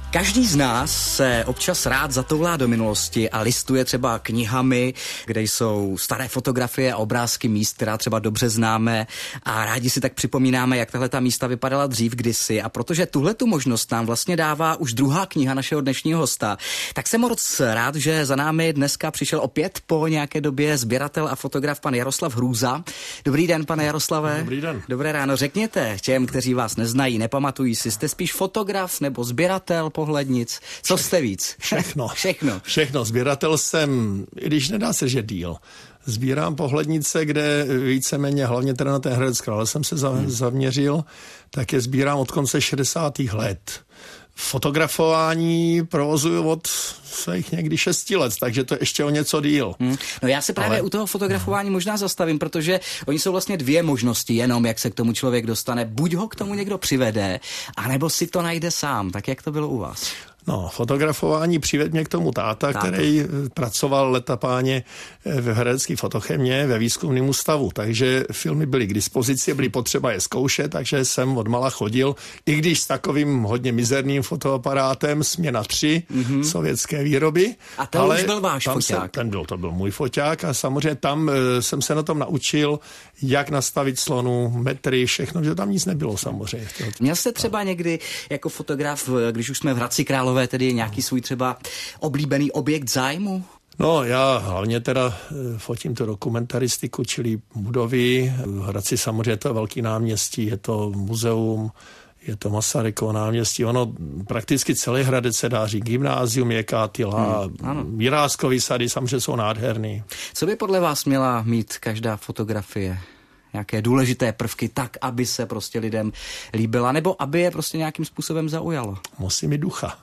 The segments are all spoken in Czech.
Každý z nás se občas rád zatoulá do minulosti a listuje třeba knihami, kde jsou staré fotografie a obrázky míst, která třeba dobře známe a rádi si tak připomínáme, jak tahle ta místa vypadala dřív kdysi. A protože tuhletu možnost nám vlastně dává už druhá kniha našeho dnešního hosta, tak jsem moc rád, že za námi dneska přišel opět po nějaké době sběratel a fotograf pan Jaroslav Hrůza. Dobrý den, pane Jaroslave. Dobrý den. Dobré ráno. Řekněte těm, kteří vás neznají, nepamatují si, jste spíš fotograf nebo sběratel pohlednic? Co jste víc? Všechno. Sběratel jsem, i když nedá se, že díl. Sbírám pohlednice, kde víceméně, hlavně teda na ten Hradec Králové jsem se zaměřil, tak je sbírám od konce 60. let. Fotografování provozuju od svých někdy 6 let, takže to je ještě o něco díl. No já se právě u toho fotografování možná zastavím, protože oni jsou vlastně dvě možnosti jenom, jak se k tomu člověk dostane. Buď ho k tomu někdo přivede, anebo si to najde sám. Tak jak to bylo u vás? No, fotografování přivedl mě k tomu táta, který pracoval leta páně ve Hradecké fotochemě ve výzkumném ústavu, takže filmy byly k dispozici, byly potřeba je zkoušet, takže jsem odmala chodil, i když s takovým hodně mizerným fotoaparátem Směna 3 sovětské výroby. A to už byl váš foťák. To byl můj foťák a samozřejmě tam jsem se na tom naučil, jak nastavit slonu, metry, všechno, že tam nic nebylo samozřejmě. Měl jste třeba někdy jako fotograf, když už jsme v Hradci Králové, tedy nějaký svůj třeba oblíbený objekt zájmu? No, já hlavně teda fotím tu dokumentaristiku, čili budovy. V Hradci samozřejmě to je velký náměstí, je to muzeum, je to Masarykovo náměstí. Ono prakticky celý Hradec se dá říct. Gymnázium, Jekátila, Jiráskovy sady samozřejmě jsou nádherný. Co by podle vás měla mít každá fotografie? Nějaké důležité prvky tak, aby se prostě lidem líbila, nebo aby je prostě nějakým způsobem zaujalo? Musí mít ducha.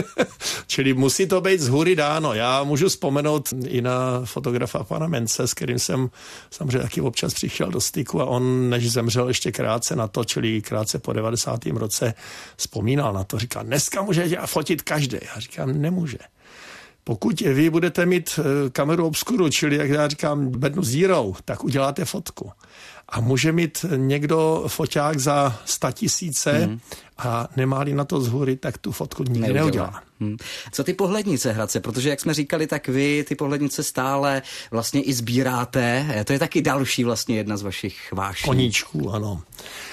Čili musí to být z hůry dáno. Já můžu vzpomenout i na fotografa pana Mence, s kterým jsem samozřejmě taky občas přišel do styku a on, než zemřel ještě krátce na to, čili krátce po 90. roce, vzpomínal na to. Říkal, dneska může fotit každý. Já říkám, nemůže. Pokud vy budete mít kameru obskuru, čili jak já říkám bednu s dírou, tak uděláte fotku. A může mít někdo foťák za 100 000 a nemá-li na to z hůry, tak tu fotku nikdy neudělá. Co ty pohlednice, Hradce? Protože jak jsme říkali, tak vy ty pohlednice stále vlastně i sbíráte. To je taky další vlastně jedna z vašich vášní. Koníčků, ano.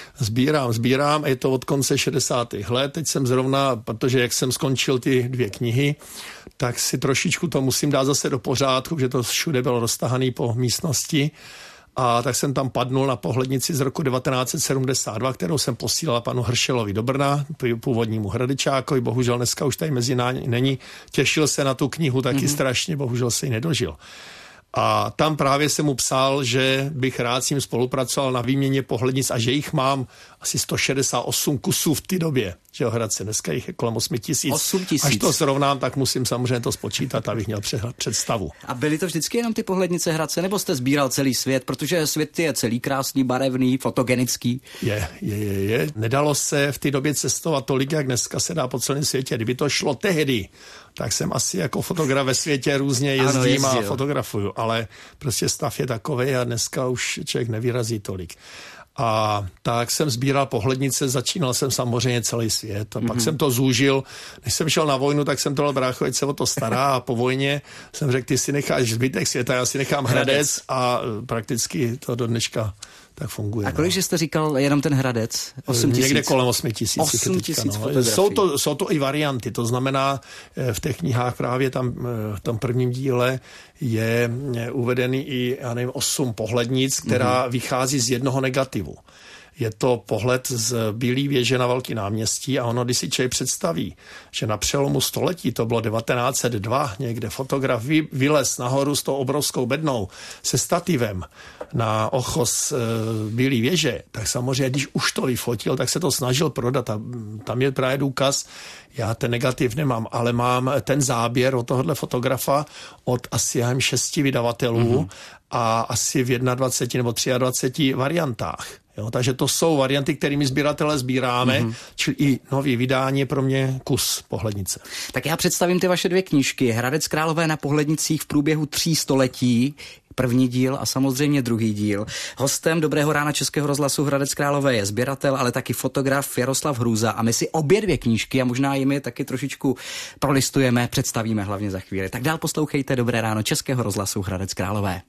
Sbírám, je to od konce 60. let. Teď jsem zrovna, protože jak jsem skončil ty 2 knihy, tak si trošičku to musím dát zase do pořádku, že to všude bylo roztahané po místnosti. A tak jsem tam padnul na pohlednici z roku 1972, kterou jsem posílal panu Hršelovi do Brna, původnímu Hradečákovi, bohužel dneska už tady mezi námi není. Těšil se na tu knihu taky strašně, bohužel se ji nedožil. A tam právě jsem mu psal, že bych rád s ním spolupracoval na výměně pohlednic a že jich mám asi 168 kusů v té době. Že jo, Hradce, dneska jich je kolem 8 000. 8 000. Až to srovnám, tak musím samozřejmě to spočítat, abych měl představu. A byly to vždycky jenom ty pohlednice, Hradce, nebo jste sbíral celý svět? Protože svět je celý krásný, barevný, fotogenický. Je. Nedalo se v té době cestovat tolik, jak dneska se dá po celém světě. Kdyby to šlo tehdy, tak jsem asi jako fotograf ve světě různě jezdím a fotografuju. Ale prostě stav je takovej a dneska už člověk nevyrazí tolik. A tak jsem sbíral pohlednice, začínal jsem samozřejmě celý svět a pak jsem to zúžil. Než jsem šel na vojnu, tak jsem to dal brácho, ať se o to stará a po vojně jsem řekl, ty si necháš zbytek světa, já si nechám Hradec a prakticky to do dneška tak funguje. A kolik jste říkal jenom ten Hradec? 8 000? Někde kolem 8 000. 8 000 fotografií. Jsou to i varianty, to znamená v těch knihách právě tam v tom prvním díle je uvedený i, 8 pohlednic, která vychází z jednoho negativu. Je to pohled z Bílé věže na Velký náměstí a ono, když si člověk představí, že na přelomu století, to bylo 1902, někde fotograf vylez nahoru s tou obrovskou bednou se stativem na ochos Bílé věže, tak samozřejmě, když už to vyfotil, tak se to snažil prodat a tam je právě důkaz, já ten negativ nemám, ale mám ten záběr od tohohle fotografa od asi 6 vydavatelů a asi v 21 nebo 23 variantách. Jo, takže to jsou varianty, kterými sběratele sbíráme, čili i nový vydání je pro mě kus pohlednice. Tak já představím ty vaše 2 knížky. Hradec Králové na pohlednicích v průběhu 3 století. první díl a samozřejmě druhý díl. Hostem Dobrého rána Českého rozhlasu Hradec Králové je sběratel, ale taky fotograf Jaroslav Hrůza a my si obě dvě knížky a možná jimi taky trošičku prolistujeme, představíme hlavně za chvíli. Tak dál poslouchejte Dobré ráno Českého rozhlasu Hradec Králové.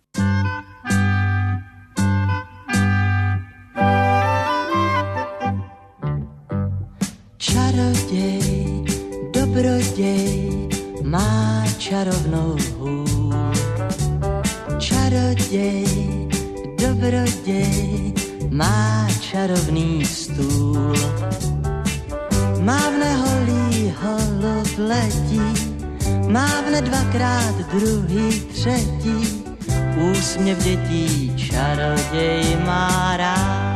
Čaroděj, dobroděj, má čarovnou hůl. Čaroděj, dobroděj, má čarovný stůl. Mávne holí holub letí, mávne dvakrát druhý třetí, úsměv dětí čaroděj má rád.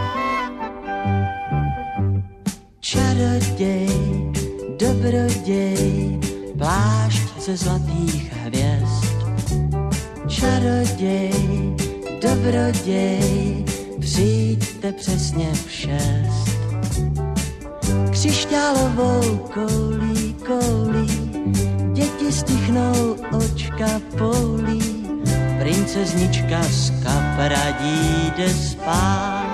Čaroděj, dobroděj, plášť ze zlatých hvězd. Čaroděj, dobroděj, přijďte přesně v 6. Křišťálovou koulí, koulí, děti stichnou očka poulí, princeznička z kapradí jde spát.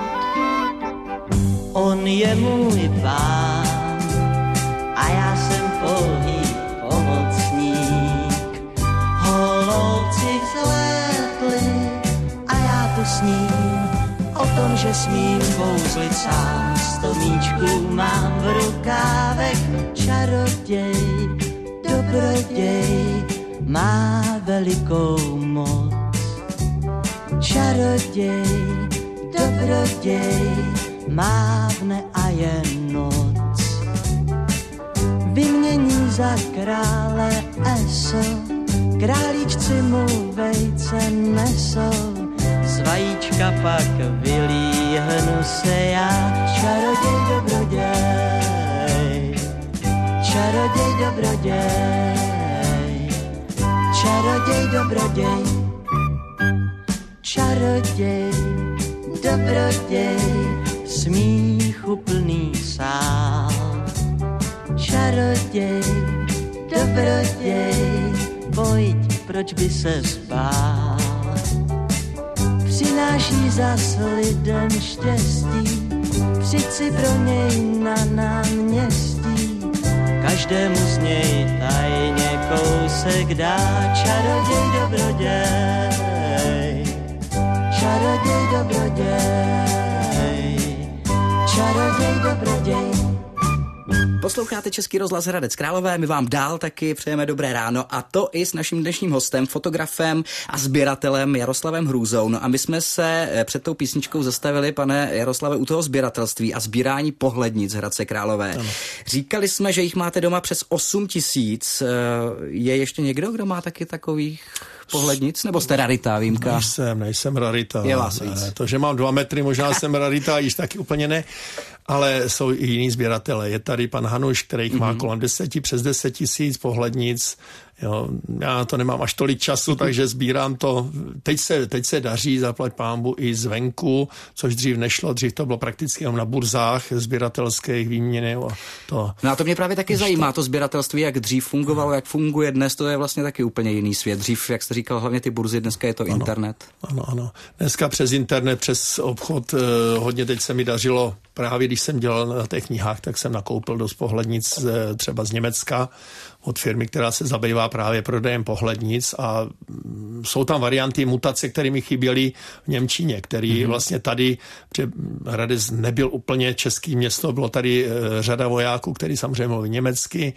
On je můj pán a já jsem pouhý pomocník. Holouci vzlétli a já tu sním o tom, že smím kouzlit sám. 100 míčků mám v rukávech. Čaroděj, dobroděj, má velikou moc. Čaroděj, dobroděj, mávne a je noc. Vymění za krále eso, králíčci mu vejce nesou. Z vajíčka pak vylíhnu se já. Čaroděj, dobroděj, čaroděj, dobroděj, čaroděj, dobroděj, čaroděj, dobroděj, smíchu plný sál. Čaroděj, dobroděj, pojď, proč by se zbál. Přináší zas lidem štěstí, přijď si pro něj na náměstí. Každému z něj tajně kousek dá. Čaroděj, dobroděj, čaroděj, dobroděj, čaroděj, dobroděj. Posloucháte Český rozhlas Hradec Králové, my vám dál taky přejeme dobré ráno a to i s naším dnešním hostem, fotografem a sběratelem Jaroslavem Hrůzou. No a my jsme se před tou písničkou zastavili, pane Jaroslave, u toho sběratelství a sbírání pohlednic Hradce Králové. Ano. Říkali jsme, že jich máte doma přes 8 000. Je ještě někdo, kdo má taky takových pohlednic, nebo jste rarita, výjimka? Nejsem rarita. Je vás víc. To, že mám 2 metry, možná jsem rarita, již taky úplně ne, ale jsou i jiní sběratele. Je tady pan Hanuš, který má kolem 10, přes 10 000 pohlednic. Jo, já to nemám až tolik času, takže sbírám to. Teď se daří, zaplať pánbu, i zvenku, což dřív nešlo. Dřív to bylo prakticky jenom na burzách sběratelských výměny. No a to mě právě taky zajímá, to sběratelství, jak dřív fungovalo, jak funguje dnes, to je vlastně taky úplně jiný svět. Dřív, jak jste říkal, hlavně ty burzy, dneska je to internet. Ano. Dneska přes internet, přes obchod, hodně teď se mi dařilo, právě když jsem dělal na těch knihách, tak jsem nakoupil dost pohlednic třeba z Německa, od firmy, která se zabývá právě prodejem pohlednic a jsou tam varianty mutace, které mi chyběly v němčině, který vlastně tady, protože Hradec nebyl úplně český město, bylo tady řada vojáků, který samozřejmě mluví německy.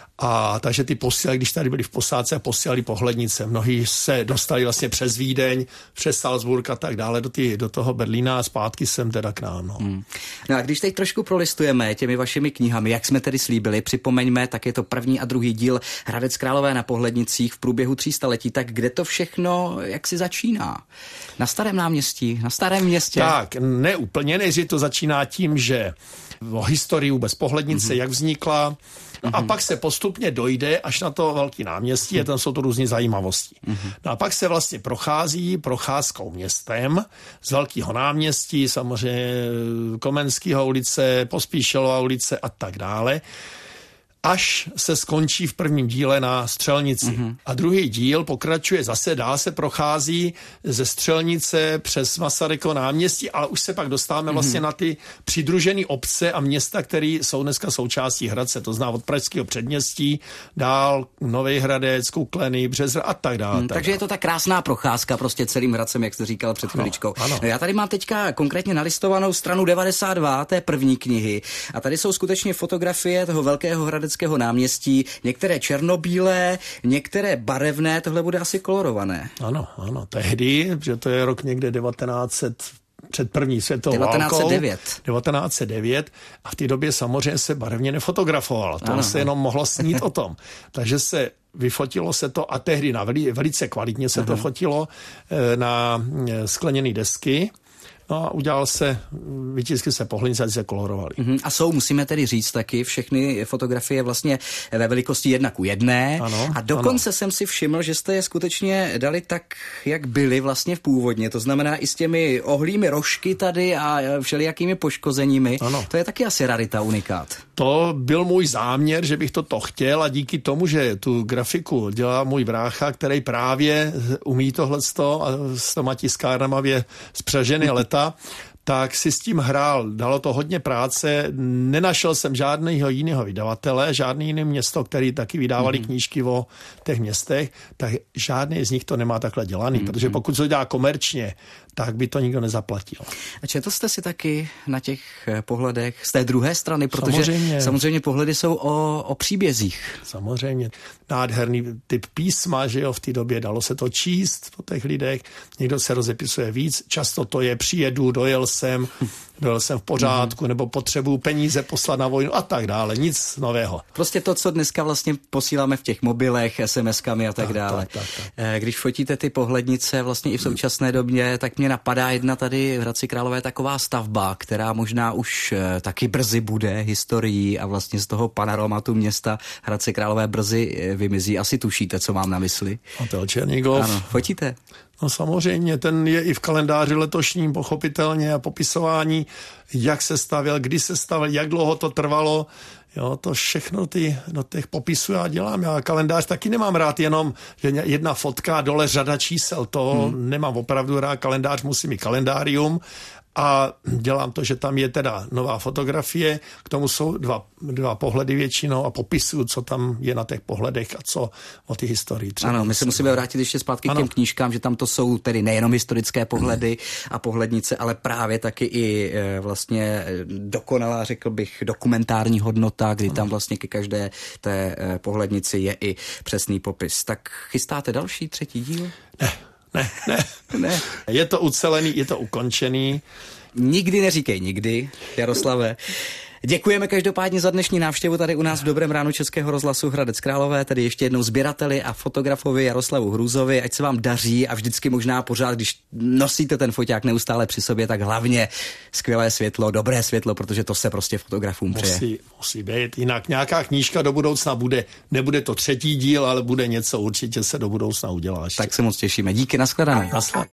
A takže ty posílali, když tady byli v posádce, posílali pohlednice. Mnohí se dostali vlastně přes Vídeň, přes Salzburg a tak dále do toho Berlína a zpátky sem teda k nám. No a když teď trošku prolistujeme těmi vašimi knihami, jak jsme tedy slíbili, připomeňme, tak je to první a druhý díl Hradec Králové na pohlednicích v průběhu 300 letí, tak kde to všechno, jak si začíná? Na Starém náměstí, na Starém městě? Tak, ne úplně, než to začíná tím, že o historii vůbec pohlednice, jak vznikla, no a pak se postupně dojde až na to velké náměstí a tam jsou to různé zajímavosti. No a pak se vlastně prochází procházkou městem z velkého náměstí, samozřejmě Komenského ulice, Pospíšilova ulice a tak dále. až se skončí v prvním díle na Střelnici. A druhý díl pokračuje zase dál, se prochází ze Střelnice přes Masarykovo náměstí, ale už se pak dostáváme vlastně na ty přidružené obce a města, které jsou dneska součástí Hradce. To zná od Pražského předměstí, dál Nový Hradec, Kukleny, Březra a tak dále. Takže je to ta krásná procházka prostě celým Hradcem, jak jste říkal před chviličkou. Ano. No, já tady mám teďka konkrétně nalistovanou stranu 92 té první knihy a tady jsou skutečně fotografie toho velkého hradeckého náměstí, některé černobílé, některé barevné, tohle bude asi kolorované. Ano, tehdy, že to je rok někde 1900, před první světovou 1909. A v té době samozřejmě se barevně nefotografovalo. To se jenom mohlo snít o tom. Takže se vyfotilo se to a tehdy velice kvalitně se to fotilo na skleněné desky. No a vytiskly se pohlednice a se kolorovaly. A musíme tedy říct taky, všechny fotografie vlastně ve velikosti 1:1. Ano, a dokonce jsem si všiml, že jste je skutečně dali tak, jak byly vlastně v původně. To znamená i s těmi ohlými rožky tady a všelijakými poškozeními. Ano. To je taky asi rarita, unikát. To byl můj záměr, že bych to chtěl a díky tomu, že tu grafiku dělá můj brácha, který právě umí tohleto a s těma tiskárnama je spřažený leta, tak si s tím hrál. Dalo to hodně práce. Nenašel jsem žádného jiného vydavatele, žádný jiný město, který taky vydávali knížky o těch městech, tak žádný z nich to nemá takhle dělaný, protože pokud se to dělá komerčně, tak by to nikdo nezaplatil. A četl jste si taky na těch pohledech z té druhé strany, protože samozřejmě pohledy jsou o příbězích. Samozřejmě. Nádherný typ písma, že jo, v té době dalo se to číst po těch lidech. Někdo se rozepisuje víc. Často to je přijedu, dojel jsem v pořádku, nebo potřebuju peníze poslat na vojnu a tak dále. Nic nového. Prostě to, co dneska vlastně posíláme v těch mobilech, SMS-kami a tak dále. Tak. Když fotíte ty pohlednice vlastně i v současné době, tak mě napadá jedna tady v Hradci Králové taková stavba, která možná už taky brzy bude historií a vlastně z toho panoramatu města Hradce Králové brzy vymizí. Asi tušíte, co mám na mysli. Hotel Černigov. Ano, fotíte? No samozřejmě, ten je i v kalendáři letošním pochopitelně a popisování, jak se stavěl, kdy se stavěl, jak dlouho to trvalo. Jo, to všechno do těch popisů já dělám. Já kalendář taky nemám rád jenom, že jedna fotka a dole řada čísel. To nemám opravdu rád. Kalendář musí mít kalendárium a dělám to, že tam je teda nová fotografie, k tomu jsou dva pohledy většinou a popisuju, co tam je na těch pohledech a co o ty historii. Ano, my se musíme vrátit ještě zpátky k těm knížkám, že tam to jsou tedy nejenom historické pohledy a pohlednice, ale právě taky i vlastně dokonalá, řekl bych, dokumentární hodnota, kdy tam vlastně ke každé té pohlednici je i přesný popis. Tak chystáte další, třetí díl? Ne. Je to ucelený, je to ukončený. Nikdy neříkej nikdy, Jaroslave. Děkujeme každopádně za dnešní návštěvu tady u nás v Dobrém ránu Českého rozhlasu Hradec Králové, tedy ještě jednou sběrateli a fotografovi Jaroslavu Hrůzovi. Ať se vám daří a vždycky možná pořád, když nosíte ten foťák neustále při sobě, tak hlavně skvělé světlo, dobré světlo, protože to se prostě fotografům přeje. Musí být, jinak nějaká knížka do budoucna bude. Nebude to třetí díl, ale bude něco, určitě se do budoucna udělá ještě. Tak se moc těšíme. Díky, nashledanou.